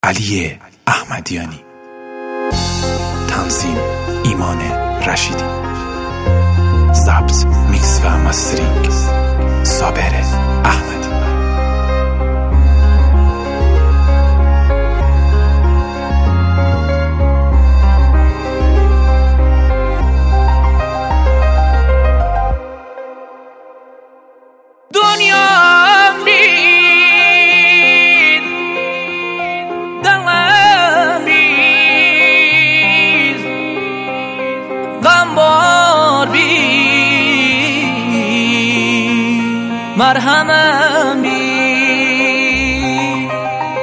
علی احمدیانی. تنظیم ایمان رشیدی. ضبط، میکس و مسترینگ صابر احمدی. مرهمم بی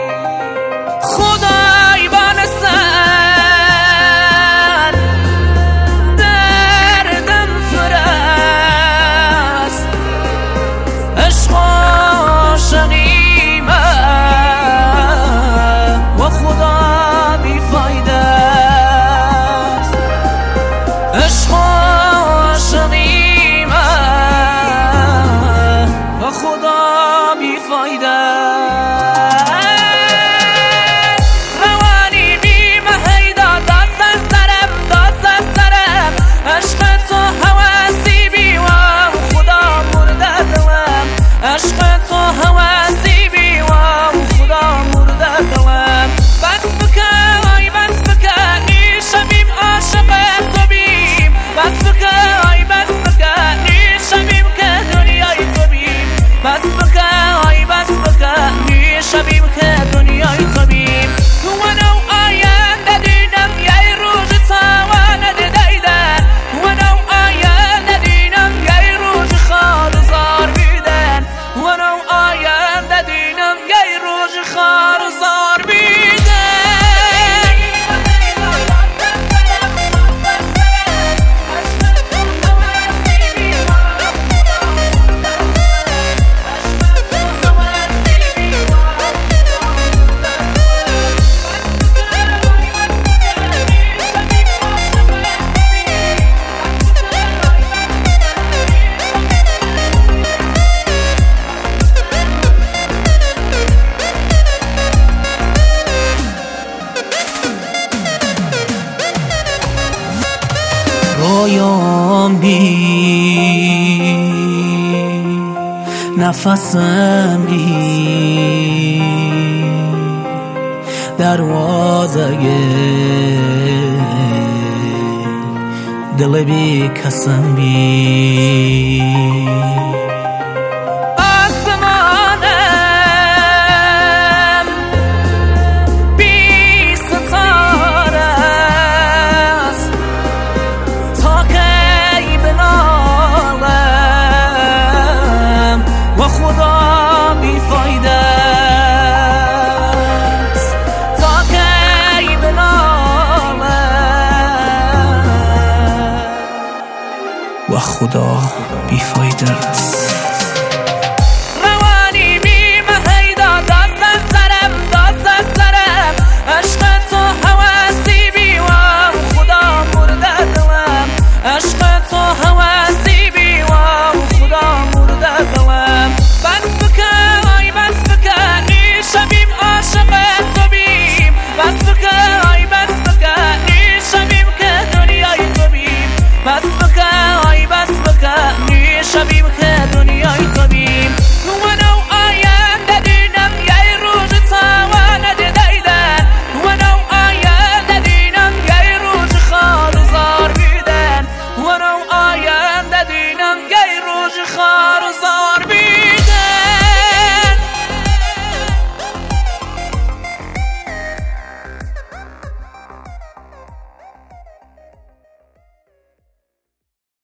خدای بنسر دردم فرست عشق عاشقیمه و خدا بی فایده است. عشق عاشقیمه و خدا بی فایده روانی بی مهیدا دست از سرم عشق تو هوسی بی و خدا مرده دلم. عشق تو هوسی بی و خدا مرده دلم. بس بکن بس بکن شبیم عاشق تو بیم. بس بکن بس بکن شبیم که دنیای تو بیم. بس بکن بس بکن شبیم که دنیای تو بیم. ونو آینده دینم یه روز تاوانه دیدن. ونو آینده دینم یه روز خارزار بیدن. ونو آینده دینم یه روز خارزار بیدن. رویام بی نفسم بی دروازه دل بی کسم بی و خدا بیفایده است.